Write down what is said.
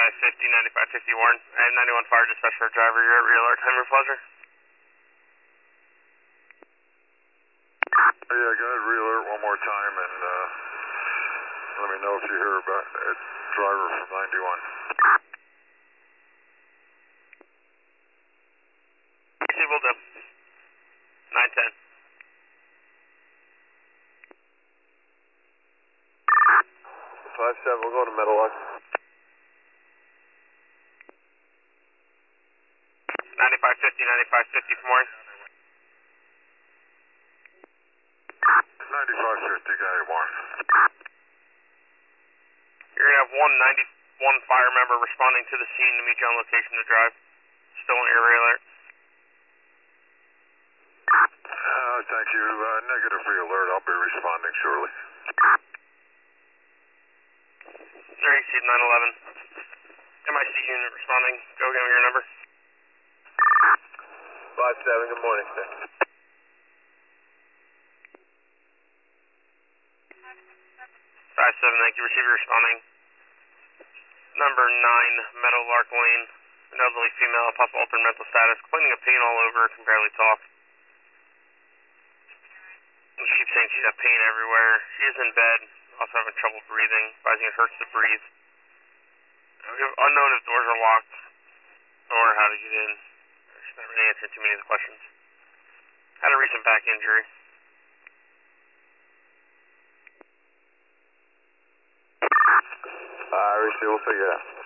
9550 Warren. And 91 Fire Dispatch for driver, you're at real alert. Time your pleasure. Yeah, go ahead, re-alert one more time and let me know if you hear about a driver from 91. See, will do. 910. 5-7, we'll go to Metal Lock. 9550 for Warren. 9550, got it, Warren. You're going to have 191 fire member responding to the scene to meet you on location to drive. Still on your alert. Thank you. Negative for your alert. I'll be responding shortly. There you see 911. MIC unit responding. Go give me your number. 5-7, good morning, sir. 5-7, thank you. Receiver responding. Number 9, Meadow Lark Lane. An elderly female, possible altered mental status, complaining of pain all over, can barely talk. And she keeps saying she's got pain everywhere. She is in bed, also having trouble breathing, advising it hurts to breathe. Unknown if doors are locked or how to get in. She's not really answering too many of the questions. Had a recent back injury. Receive, we'll figure it out.